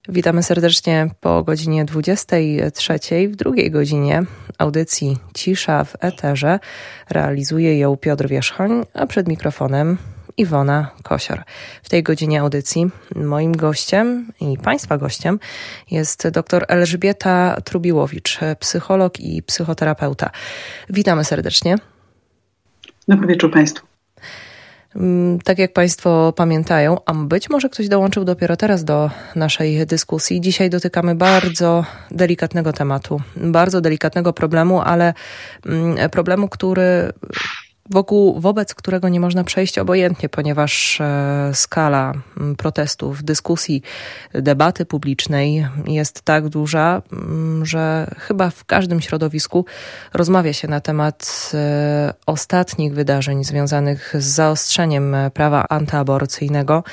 Witamy serdecznie po godzinie 23. W drugiej godzinie audycji Cisza w Eterze. Realizuje ją Piotr Wierzchoń, a przed mikrofonem Iwona Kosior. W tej godzinie audycji moim gościem i Państwa gościem jest dr Elżbieta Trubiłowicz, psycholog i psychoterapeuta. Witamy serdecznie. Dobry wieczór Państwu. Tak jak Państwo pamiętają, a być może ktoś dołączył dopiero teraz do naszej dyskusji, dzisiaj dotykamy bardzo delikatnego tematu, bardzo delikatnego problemu, ale problemu, wobec którego nie można przejść obojętnie, ponieważ skala protestów, dyskusji, debaty publicznej jest tak duża, że chyba w każdym środowisku rozmawia się na temat ostatnich wydarzeń związanych z zaostrzeniem prawa antyaborcyjnego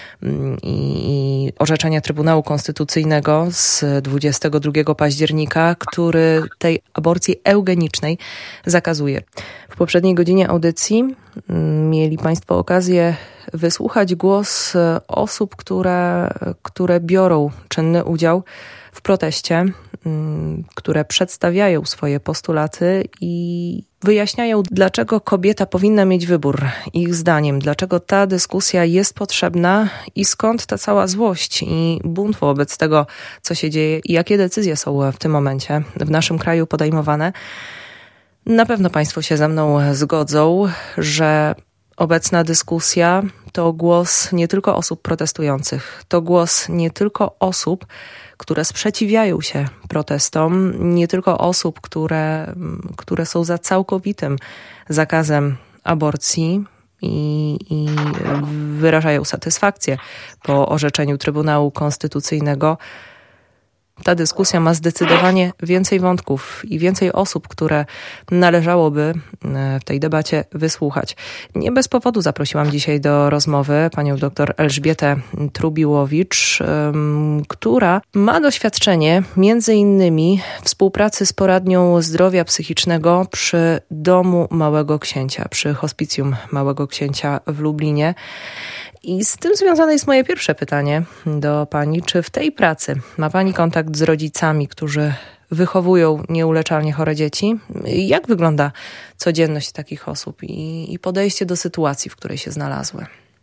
i orzeczenia Trybunału Konstytucyjnego z 22 października, który tej aborcji eugenicznej zakazuje. W poprzedniej godzinie audycji mieli Państwo okazję wysłuchać głos osób, które biorą czynny udział w proteście, które przedstawiają swoje postulaty i wyjaśniają, dlaczego kobieta powinna mieć wybór, ich zdaniem, dlaczego ta dyskusja jest potrzebna i skąd ta cała złość i bunt wobec tego, co się dzieje i jakie decyzje są w tym momencie w naszym kraju podejmowane. Na pewno Państwo się ze mną zgodzą, że obecna dyskusja to głos nie tylko osób protestujących, to głos nie tylko osób, które sprzeciwiają się protestom, nie tylko osób, które są za całkowitym zakazem aborcji i wyrażają satysfakcję po orzeczeniu Trybunału Konstytucyjnego. Ta dyskusja ma zdecydowanie więcej wątków i więcej osób, które należałoby w tej debacie wysłuchać. Nie bez powodu zaprosiłam dzisiaj do rozmowy panią dr Elżbietę Trubiłowicz, która ma doświadczenie między innymi współpracy z poradnią zdrowia psychicznego przy Domu Małego Księcia, przy Hospicjum Małego Księcia w Lublinie. I z tym związane jest moje pierwsze pytanie do Pani. Czy w tej pracy ma Pani kontakt z rodzicami, którzy wychowują nieuleczalnie chore dzieci? Jak wygląda codzienność takich osób i podejście do sytuacji, w której się znalazły?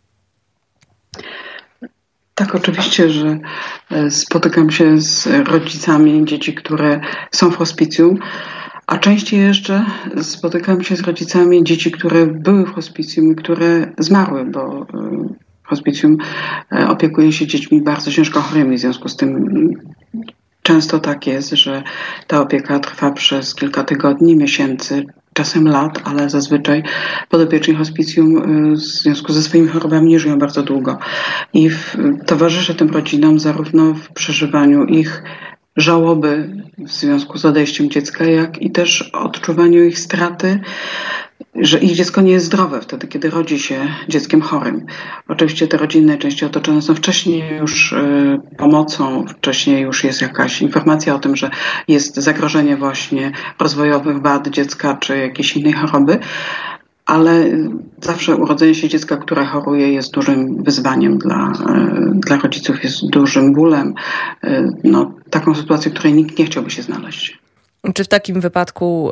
Tak, oczywiście, że spotykam się z rodzicami dzieci, które są w hospicjum, a częściej jeszcze spotykam się z rodzicami dzieci, które były w hospicjum i które zmarły, bo hospicjum opiekuje się dziećmi bardzo ciężko chorymi, w związku z tym często tak jest, że ta opieka trwa przez kilka tygodni, miesięcy, czasem lat, ale zazwyczaj podopieczni hospicjum w związku ze swoimi chorobami nie żyją bardzo długo. I towarzyszę tym rodzinom zarówno w przeżywaniu ich żałoby w związku z odejściem dziecka, jak i też odczuwaniu ich straty, że ich dziecko nie jest zdrowe wtedy, kiedy rodzi się dzieckiem chorym. Oczywiście te rodziny najczęściej otoczone są wcześniej już pomocą, wcześniej już jest jakaś informacja o tym, że jest zagrożenie właśnie rozwojowych wad dziecka czy jakiejś innej choroby, ale zawsze urodzenie się dziecka, które choruje, jest dużym wyzwaniem dla rodziców, jest dużym bólem. Taką sytuację, w której nikt nie chciałby się znaleźć. Czy w takim wypadku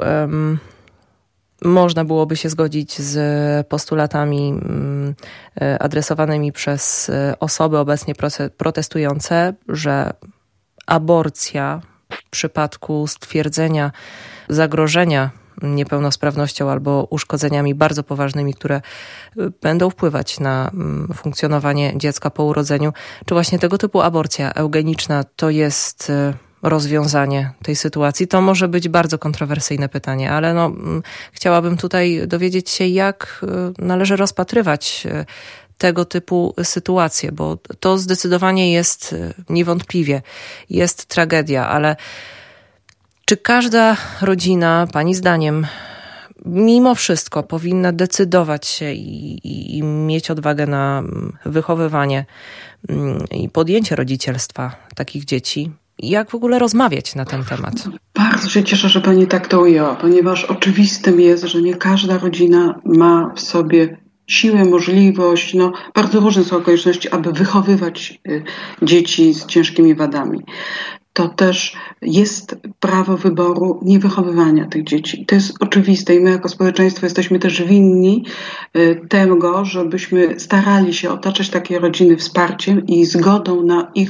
można byłoby się zgodzić z postulatami adresowanymi przez osoby obecnie protestujące, że aborcja w przypadku stwierdzenia zagrożenia niepełnosprawnością albo uszkodzeniami bardzo poważnymi, które będą wpływać na funkcjonowanie dziecka po urodzeniu, czy właśnie tego typu aborcja eugeniczna to jest rozwiązanie tej sytuacji? To może być bardzo kontrowersyjne pytanie, ale chciałabym tutaj dowiedzieć się, jak należy rozpatrywać tego typu sytuacje, bo to zdecydowanie jest niewątpliwie, jest tragedia, ale czy każda rodzina, Pani zdaniem, mimo wszystko powinna decydować się i mieć odwagę na wychowywanie i podjęcie rodzicielstwa takich dzieci? Jak w ogóle rozmawiać na ten temat? Bardzo się cieszę, że Pani tak to ujęła, ponieważ oczywistym jest, że nie każda rodzina ma w sobie siłę, możliwość, bardzo różne są okoliczności, aby wychowywać dzieci z ciężkimi wadami. To też jest prawo wyboru niewychowywania tych dzieci. To jest oczywiste i my jako społeczeństwo jesteśmy też winni tego, żebyśmy starali się otaczać takie rodziny wsparciem i zgodą na ich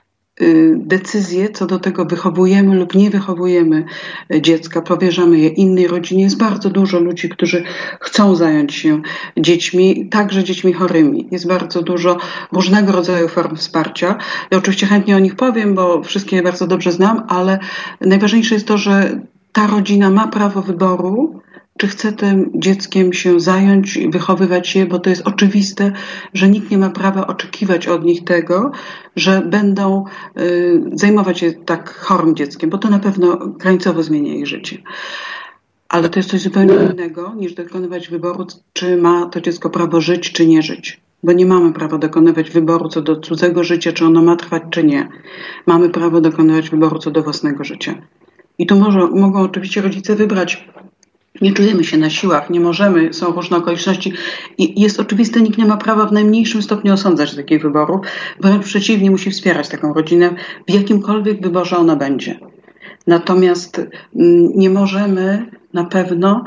decyzje co do tego, wychowujemy lub nie wychowujemy dziecka, powierzamy je innej rodzinie. Jest bardzo dużo ludzi, którzy chcą zająć się dziećmi, także dziećmi chorymi. Jest bardzo dużo różnego rodzaju form wsparcia. Ja oczywiście chętnie o nich powiem, bo wszystkie je bardzo dobrze znam, ale najważniejsze jest to, że ta rodzina ma prawo wyboru, czy chce tym dzieckiem się zająć i wychowywać je, bo to jest oczywiste, że nikt nie ma prawa oczekiwać od nich tego, że będą zajmować się tak chorym dzieckiem, bo to na pewno krańcowo zmienia ich życie. Ale to jest coś zupełnie innego, niż dokonywać wyboru, czy ma to dziecko prawo żyć, czy nie żyć. Bo nie mamy prawa dokonywać wyboru co do cudzego życia, czy ono ma trwać, czy nie. Mamy prawo dokonywać wyboru co do własnego życia. I tu mogą oczywiście rodzice wybrać. Nie czujemy się na siłach, nie możemy, są różne okoliczności i jest oczywiste, nikt nie ma prawa w najmniejszym stopniu osądzać takich wyborów, wręcz przeciwnie, musi wspierać taką rodzinę w jakimkolwiek wyborze ona będzie. Natomiast nie możemy na pewno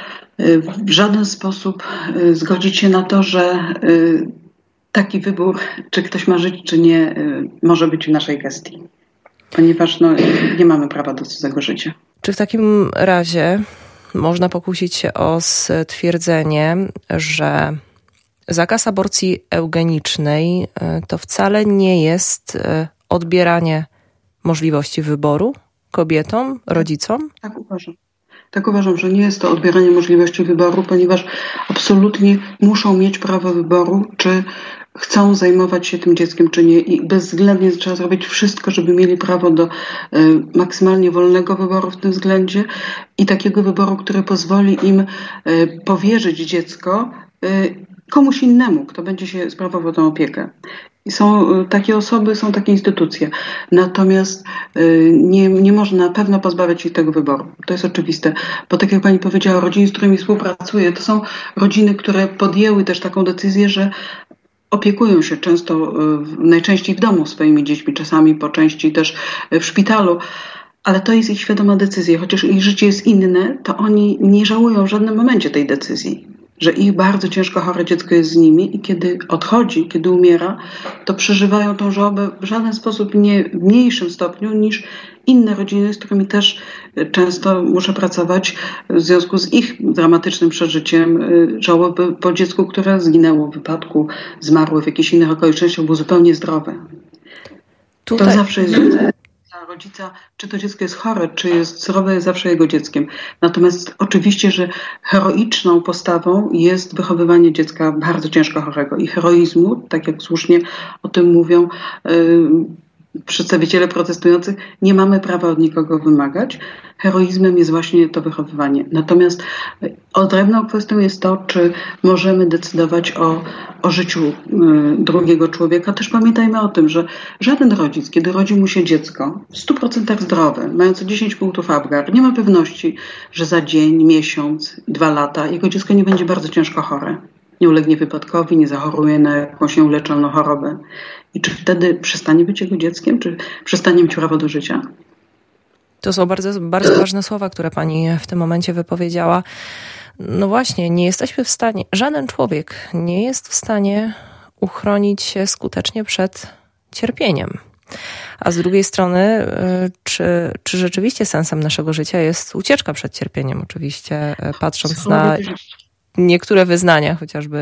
w żaden sposób zgodzić się na to, że taki wybór, czy ktoś ma żyć, czy nie, może być w naszej gestii, ponieważ nie mamy prawa do cudzego życia. Czy w takim razie można pokusić się o stwierdzenie, że zakaz aborcji eugenicznej to wcale nie jest odbieranie możliwości wyboru kobietom, rodzicom? Tak uważam, że nie jest to odbieranie możliwości wyboru, ponieważ absolutnie muszą mieć prawo wyboru, czy chcą zajmować się tym dzieckiem, czy nie. I bezwzględnie trzeba zrobić wszystko, żeby mieli prawo do maksymalnie wolnego wyboru w tym względzie i takiego wyboru, który pozwoli im powierzyć dziecko komuś innemu, kto będzie się sprawował tę opiekę. I są takie osoby, są takie instytucje. Natomiast nie można na pewno pozbawiać ich tego wyboru. To jest oczywiste. Bo tak jak pani powiedziała, rodziny, z którymi współpracuję, to są rodziny, które podjęły też taką decyzję, że opiekują się często, najczęściej w domu swoimi dziećmi, czasami po części też w szpitalu. Ale to jest ich świadoma decyzja. Chociaż ich życie jest inne, to oni nie żałują w żadnym momencie tej decyzji. Że ich bardzo ciężko chore dziecko jest z nimi i kiedy odchodzi, kiedy umiera, to przeżywają tą żałobę w żaden sposób nie w mniejszym stopniu niż inne rodziny, z którymi też często muszę pracować w związku z ich dramatycznym przeżyciem żałoby po dziecku, które zginęło w wypadku, zmarło w jakichś innych okolicznościach, było zupełnie zdrowe. To zawsze jest dla rodzica, czy to dziecko jest chore, czy jest zdrowe, jest zawsze jego dzieckiem. Natomiast oczywiście, że heroiczną postawą jest wychowywanie dziecka bardzo ciężko chorego i heroizmu, tak jak słusznie o tym mówią przedstawiciele protestujących, nie mamy prawa od nikogo wymagać. Heroizmem jest właśnie to wychowywanie. Natomiast odrębną kwestią jest to, czy możemy decydować o życiu drugiego człowieka. Też pamiętajmy o tym, że żaden rodzic, kiedy rodzi mu się dziecko w 100% zdrowe, mające 10 punktów Apgar, nie ma pewności, że za dzień, miesiąc, 2 lata jego dziecko nie będzie bardzo ciężko chore. Nie ulegnie wypadkowi, nie zachoruje na jakąś nieuleczalną chorobę. I czy wtedy przestanie być jego dzieckiem? Czy przestanie mieć prawo do życia? To są bardzo, bardzo ważne słowa, które pani w tym momencie wypowiedziała. No właśnie, nie jesteśmy w stanie, żaden człowiek nie jest w stanie uchronić się skutecznie przed cierpieniem. A z drugiej strony, czy rzeczywiście sensem naszego życia jest ucieczka przed cierpieniem? Oczywiście patrząc na niektóre wyznania,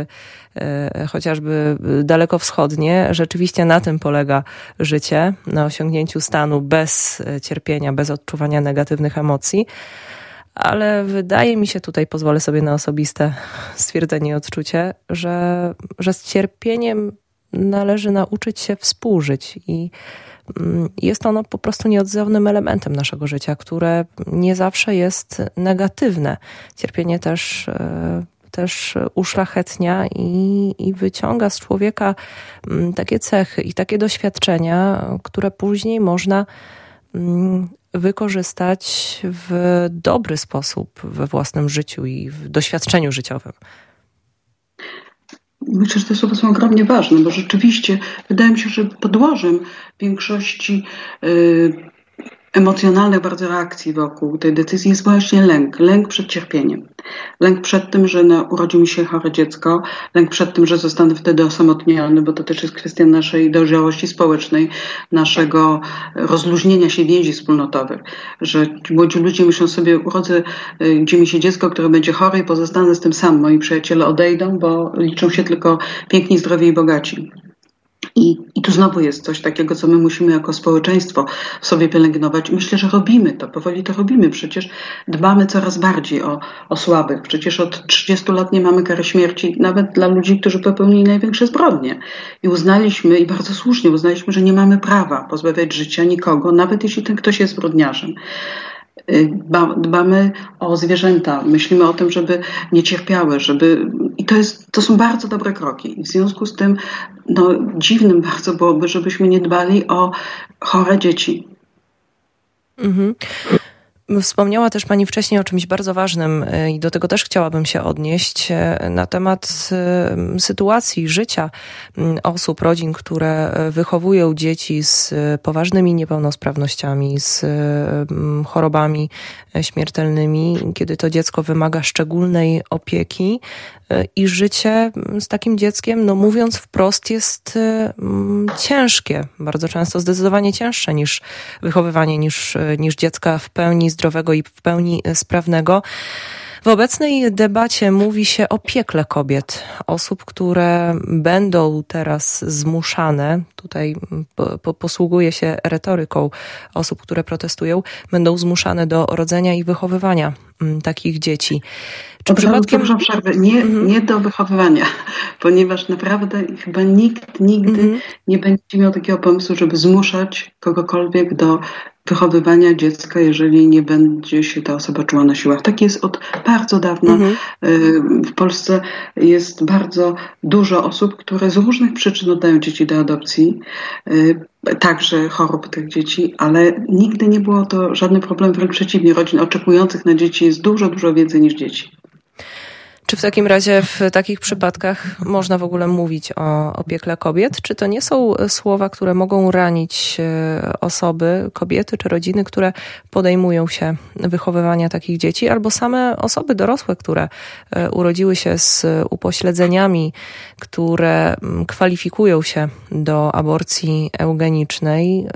chociażby dalekowschodnie, rzeczywiście na tym polega życie, na osiągnięciu stanu bez cierpienia, bez odczuwania negatywnych emocji. Ale wydaje mi się, tutaj pozwolę sobie na osobiste stwierdzenie i odczucie, że z cierpieniem należy nauczyć się współżyć i jest ono po prostu nieodzownym elementem naszego życia, które nie zawsze jest negatywne. Cierpienie też uszlachetnia i wyciąga z człowieka takie cechy i takie doświadczenia, które później można wykorzystać w dobry sposób we własnym życiu i w doświadczeniu życiowym. Myślę, że te słowa są ogromnie ważne, bo rzeczywiście wydaje mi się, że podłożem większości emocjonalnych bardzo reakcji wokół tej decyzji jest właśnie lęk. Lęk przed cierpieniem. Lęk przed tym, że urodzi mi się chore dziecko. Lęk przed tym, że zostanę wtedy osamotniony, bo to też jest kwestia naszej dojrzałości społecznej, naszego rozluźnienia się więzi wspólnotowych. Że młodzi ludzie myślą sobie, urodzę gdzie mi się dziecko, które będzie chore i pozostanę z tym sam. Moi przyjaciele odejdą, bo liczą się tylko piękni, zdrowi i bogaci. I tu znowu jest coś takiego, co my musimy jako społeczeństwo w sobie pielęgnować. Myślę, że robimy to, powoli to robimy. Przecież dbamy coraz bardziej o słabych. Przecież od 30 lat nie mamy kary śmierci, nawet dla ludzi, którzy popełnili największe zbrodnie. I uznaliśmy, i bardzo słusznie uznaliśmy, że nie mamy prawa pozbawiać życia nikogo, nawet jeśli ten ktoś jest zbrodniarzem. Dbamy o zwierzęta, myślimy o tym, żeby nie cierpiały, i to są bardzo dobre kroki. I w związku z tym dziwnym bardzo byłoby, żebyśmy nie dbali o chore dzieci. Mhm. Wspomniała też Pani wcześniej o czymś bardzo ważnym i do tego też chciałabym się odnieść, na temat sytuacji życia osób, rodzin, które wychowują dzieci z poważnymi niepełnosprawnościami, z chorobami śmiertelnymi, kiedy to dziecko wymaga szczególnej opieki i życie z takim dzieckiem, mówiąc wprost, jest ciężkie, bardzo często zdecydowanie cięższe niż wychowywanie, niż dziecka w pełni zdrowego i w pełni sprawnego. W obecnej debacie mówi się o piekle kobiet, osób, które będą teraz zmuszane, tutaj posługuje się retoryką osób, które protestują, będą zmuszane do rodzenia i wychowywania takich dzieci. Czy przypadkiem... Przepraszam, przerwę. Nie do wychowywania, ponieważ naprawdę chyba nikt nigdy nie będzie miał takiego pomysłu, żeby zmuszać kogokolwiek do wychowywania dziecka, jeżeli nie będzie się ta osoba czuła na siłach. Tak jest od bardzo dawna. W Polsce jest bardzo dużo osób, które z różnych przyczyn oddają dzieci do adopcji, także chorób tych dzieci, ale nigdy nie było to żaden problem, wręcz przeciwnie. Rodzin oczekujących na dzieci jest dużo, dużo więcej niż dzieci. Czy w takim razie w takich przypadkach można w ogóle mówić o opiekle kobiet? Czy to nie są słowa, które mogą ranić osoby, kobiety czy rodziny, które podejmują się wychowywania takich dzieci, albo same osoby dorosłe, które urodziły się z upośledzeniami, które kwalifikują się do aborcji eugenicznej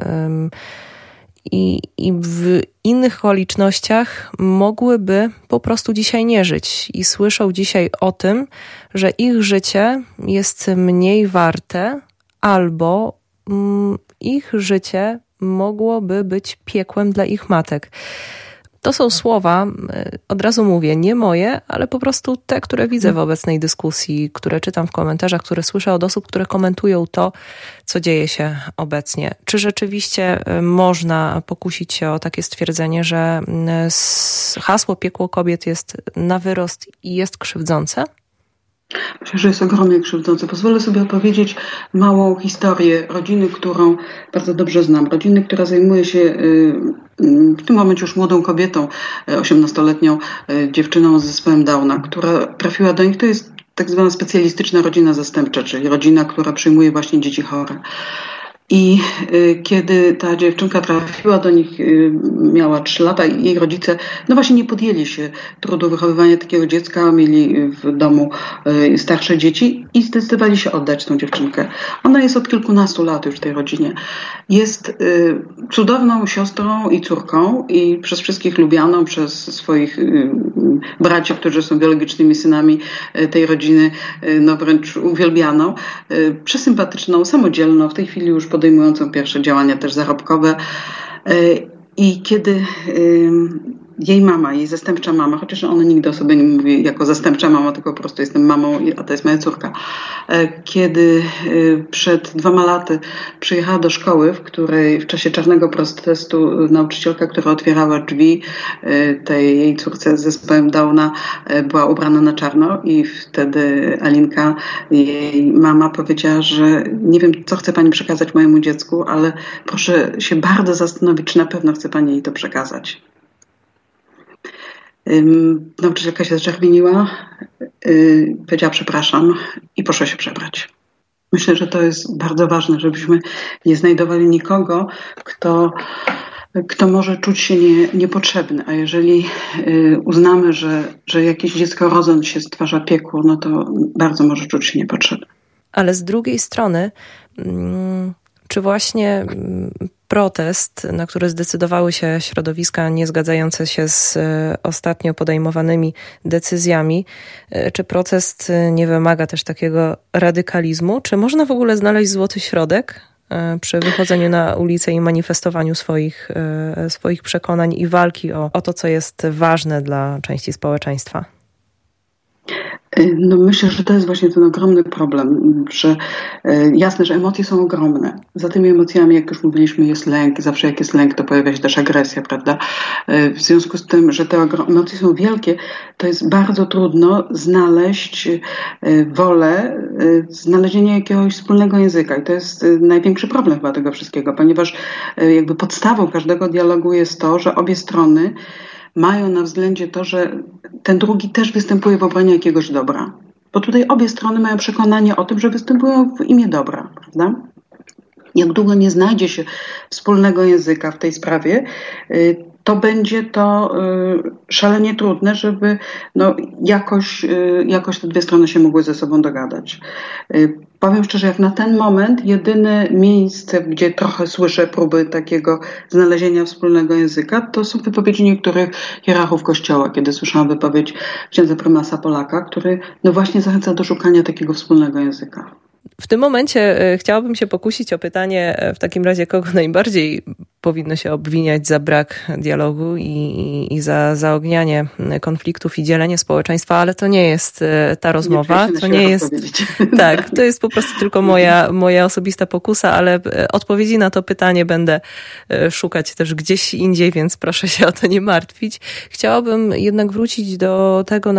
i w innych okolicznościach mogłyby po prostu dzisiaj nie żyć i słyszą dzisiaj o tym, że ich życie jest mniej warte albo ich życie mogłoby być piekłem dla ich matek. To są słowa, od razu mówię, nie moje, ale po prostu te, które widzę w obecnej dyskusji, które czytam w komentarzach, które słyszę od osób, które komentują to, co dzieje się obecnie. Czy rzeczywiście można pokusić się o takie stwierdzenie, że hasło piekło kobiet jest na wyrost i jest krzywdzące? Myślę, że jest ogromnie krzywdzące. Pozwolę sobie opowiedzieć małą historię rodziny, którą bardzo dobrze znam. Rodziny, która zajmuje się w tym momencie już młodą kobietą, 18-letnią dziewczyną z zespołem Downa, która trafiła do nich. To jest tak zwana specjalistyczna rodzina zastępcza, czyli rodzina, która przyjmuje właśnie dzieci chore. I kiedy ta dziewczynka trafiła do nich, miała 3 lata i jej rodzice właśnie nie podjęli się trudu wychowywania takiego dziecka, mieli w domu starsze dzieci i zdecydowali się oddać tą dziewczynkę. Ona jest od kilkunastu lat już w tej rodzinie. Jest cudowną siostrą i córką i przez wszystkich lubianą, przez swoich braci, którzy są biologicznymi synami tej rodziny, wręcz uwielbianą, przesympatyczną, samodzielną, w tej chwili już podejmującą pierwsze działania też zarobkowe. I kiedy jej mama, jej zastępcza mama, chociaż ona nigdy o sobie nie mówi jako zastępcza mama, tylko po prostu jestem mamą, a to jest moja córka. Kiedy przed 2 laty przyjechała do szkoły, w której w czasie czarnego protestu nauczycielka, która otwierała drzwi tej jej córce z zespołem Downa, była ubrana na czarno i wtedy Alinka, jej mama, powiedziała, że nie wiem, co chce pani przekazać mojemu dziecku, ale proszę się bardzo zastanowić, czy na pewno chce pani jej to przekazać. Nauczycielka się zaczerwieniła, powiedziała przepraszam i poszła się przebrać. Myślę, że to jest bardzo ważne, żebyśmy nie znajdowali nikogo, kto może czuć się niepotrzebny. A jeżeli uznamy, że jakieś dziecko rodząc się stwarza piekło, no to bardzo może czuć się niepotrzebny. Ale z drugiej strony, czy właśnie protest, na który zdecydowały się środowiska niezgadzające się z ostatnio podejmowanymi decyzjami, czy protest nie wymaga też takiego radykalizmu? Czy można w ogóle znaleźć złoty środek przy wychodzeniu na ulicę i manifestowaniu swoich przekonań i walki o to, co jest ważne dla części społeczeństwa? No myślę, że to jest właśnie ten ogromny problem, że jasne, że emocje są ogromne. Za tymi emocjami, jak już mówiliśmy, jest lęk. Zawsze jak jest lęk, to pojawia się też agresja, prawda? W związku z tym, że te emocje są wielkie, to jest bardzo trudno znaleźć wolę, znalezienia jakiegoś wspólnego języka. I to jest największy problem chyba tego wszystkiego, ponieważ jakby podstawą każdego dialogu jest to, że obie strony mają na względzie to, że ten drugi też występuje w obronie jakiegoś dobra. Bo tutaj obie strony mają przekonanie o tym, że występują w imię dobra, prawda? Jak długo nie znajdzie się wspólnego języka w tej sprawie, to będzie to szalenie trudne, żeby jakoś te dwie strony się mogły ze sobą dogadać. Powiem szczerze, jak na ten moment jedyne miejsce, gdzie trochę słyszę próby takiego znalezienia wspólnego języka, to są wypowiedzi niektórych hierarchów Kościoła, kiedy słyszałam wypowiedź księdza prymasa Polaka, który właśnie zachęca do szukania takiego wspólnego języka. W tym momencie chciałabym się pokusić o pytanie w takim razie, kogo najbardziej powinno się obwiniać za brak dialogu i za zaognianie konfliktów i dzielenie społeczeństwa, ale to nie jest ta rozmowa. To nie jest. Tak, to jest po prostu tylko moja osobista pokusa, ale odpowiedzi na to pytanie będę szukać też gdzieś indziej, więc proszę się o to nie martwić. Chciałabym jednak wrócić do tego,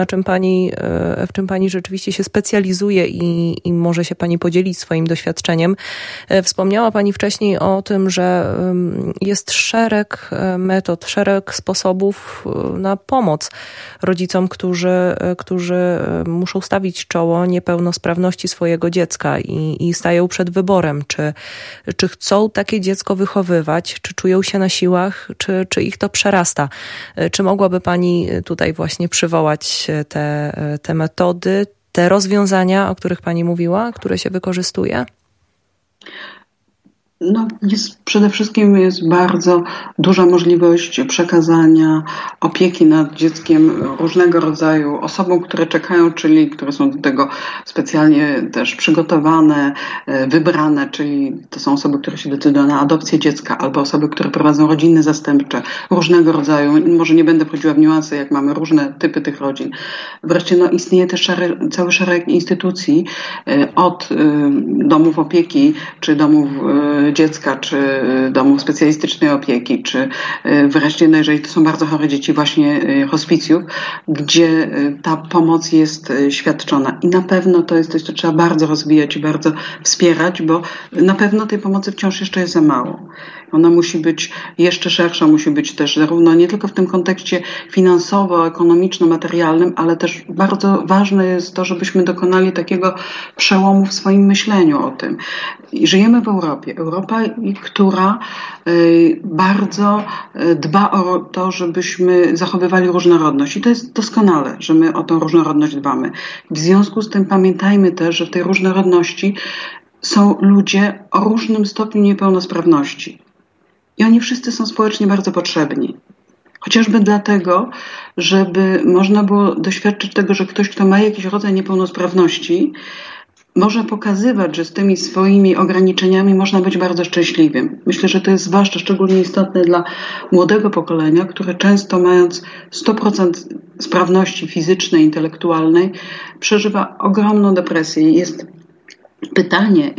w czym pani rzeczywiście się specjalizuje i może się pani podzielić swoim doświadczeniem. Wspomniała pani wcześniej o tym, że jest szereg metod, szereg sposobów na pomoc rodzicom, którzy muszą stawić czoło niepełnosprawności swojego dziecka i stają przed wyborem, czy chcą takie dziecko wychowywać, czy czują się na siłach, czy ich to przerasta. Czy mogłaby pani tutaj właśnie przywołać te metody, te rozwiązania, o których pani mówiła, które się wykorzystuje? Przede wszystkim jest bardzo duża możliwość przekazania opieki nad dzieckiem różnego rodzaju osobom, które czekają, czyli które są do tego specjalnie też przygotowane, wybrane, czyli to są osoby, które się decydują na adopcję dziecka albo osoby, które prowadzą rodziny zastępcze, różnego rodzaju. Może nie będę wchodziła w niuanse, jak mamy różne typy tych rodzin. Wreszcie istnieje też cały szereg instytucji, od domów opieki, czy domów dziecka, czy domów specjalistycznej opieki, czy wreszcie, jeżeli to są bardzo chore dzieci, właśnie hospicjów, gdzie ta pomoc jest świadczona. I na pewno to jest coś, co trzeba bardzo rozwijać i bardzo wspierać, bo na pewno tej pomocy wciąż jeszcze jest za mało. Ona musi być jeszcze szersza, musi być też zarówno nie tylko w tym kontekście finansowo-ekonomiczno-materialnym, ale też bardzo ważne jest to, żebyśmy dokonali takiego przełomu w swoim myśleniu o tym. I żyjemy w Europie. Europa, która bardzo dba o to, żebyśmy zachowywali różnorodność. I to jest doskonale, że my o tą różnorodność dbamy. W związku z tym pamiętajmy też, że w tej różnorodności są ludzie o różnym stopniu niepełnosprawności. I oni wszyscy są społecznie bardzo potrzebni. Chociażby dlatego, żeby można było doświadczyć tego, że ktoś, kto ma jakiś rodzaj niepełnosprawności, może pokazywać, że z tymi swoimi ograniczeniami można być bardzo szczęśliwym. Myślę, że to jest zwłaszcza szczególnie istotne dla młodego pokolenia, które często mając 100% sprawności fizycznej, intelektualnej, przeżywa ogromną depresję. Jest pytanie,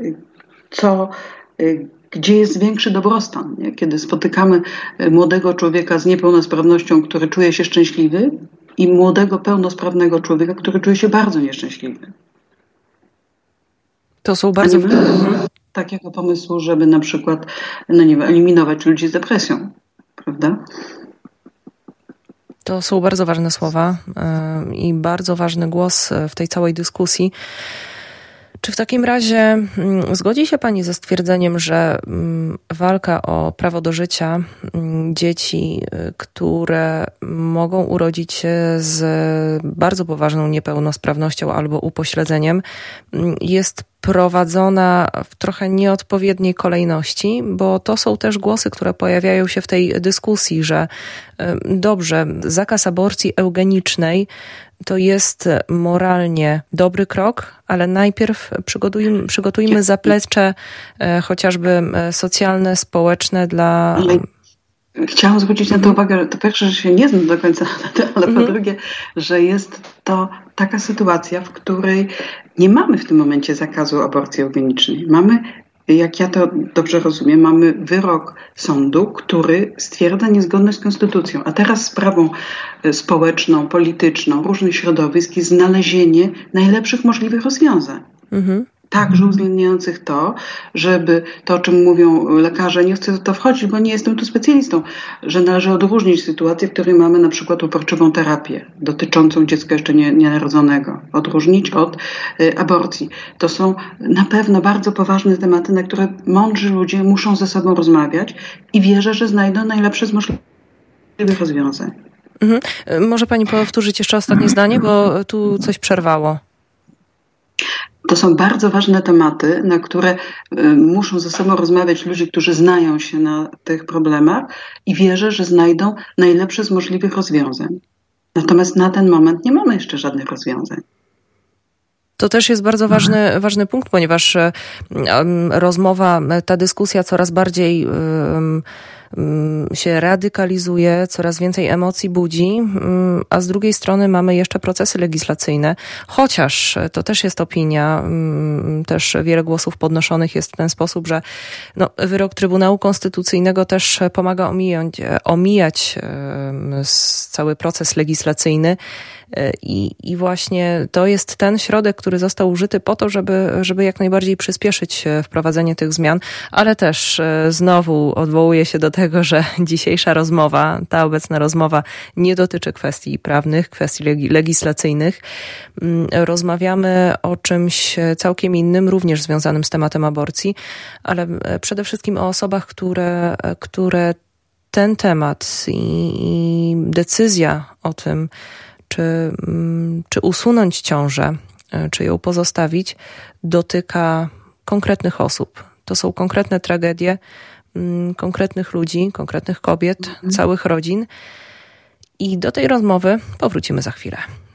gdzie jest większy dobrostan, nie? Kiedy spotykamy młodego człowieka z niepełnosprawnością, który czuje się szczęśliwy, i młodego, pełnosprawnego człowieka, który czuje się bardzo nieszczęśliwy. To są bardzo... Nie ma takiego pomysłu, żeby na przykład eliminować ludzi z depresją, prawda? To są bardzo ważne słowa i bardzo ważny głos w tej całej dyskusji. Czy w takim razie zgodzi się Pani ze stwierdzeniem, że walka o prawo do życia dzieci, które mogą urodzić się z bardzo poważną niepełnosprawnością albo upośledzeniem, jest prowadzona w trochę nieodpowiedniej kolejności, bo to są też głosy, które pojawiają się w tej dyskusji, że dobrze, zakaz aborcji eugenicznej to jest moralnie dobry krok, ale najpierw przygotujmy zaplecze chociażby socjalne, społeczne dla... Chciałam zwrócić na to uwagę, że to pierwsze, że się nie znam do końca na to, ale po drugie, że jest to taka sytuacja, w której nie mamy w tym momencie zakazu aborcji eugenicznej. Mamy, jak ja to dobrze rozumiem, mamy wyrok sądu, który stwierdza niezgodność z konstytucją. A teraz sprawą społeczną, polityczną, różnych środowisk jest znalezienie najlepszych możliwych rozwiązań. Także uwzględniających to, żeby to, o czym mówią lekarze, nie chcę w to wchodzić, bo nie jestem tu specjalistą, że należy odróżnić sytuację, w której mamy na przykład uporczywą terapię dotyczącą dziecka jeszcze nienarodzonego. Odróżnić od aborcji. To są na pewno bardzo poważne tematy, na które mądrzy ludzie muszą ze sobą rozmawiać i wierzę, że znajdą najlepsze z możliwych rozwiązań. Może Pani powtórzyć jeszcze ostatnie zdanie, bo tu coś przerwało. To są bardzo ważne tematy, na które muszą ze sobą rozmawiać ludzie, którzy znają się na tych problemach i wierzę, że znajdą najlepsze z możliwych rozwiązań. Natomiast na ten moment nie mamy jeszcze żadnych rozwiązań. To też jest bardzo ważny punkt, ponieważ rozmowa, ta dyskusja coraz bardziej się radykalizuje, coraz więcej emocji budzi, a z drugiej strony mamy jeszcze procesy legislacyjne, chociaż to też jest opinia, też wiele głosów podnoszonych jest w ten sposób, że wyrok Trybunału Konstytucyjnego też pomaga omijać cały proces legislacyjny. I właśnie to jest ten środek, który został użyty po to, żeby jak najbardziej przyspieszyć wprowadzenie tych zmian, ale też znowu odwołuję się do tego, że dzisiejsza rozmowa, ta obecna rozmowa nie dotyczy kwestii prawnych, kwestii legislacyjnych. Rozmawiamy o czymś całkiem innym, również związanym z tematem aborcji, ale przede wszystkim o osobach, które ten temat i decyzja o tym, czy usunąć ciążę, czy ją pozostawić, dotyka konkretnych osób. To są konkretne tragedie konkretnych ludzi, konkretnych kobiet, całych rodzin. I do tej rozmowy powrócimy za chwilę.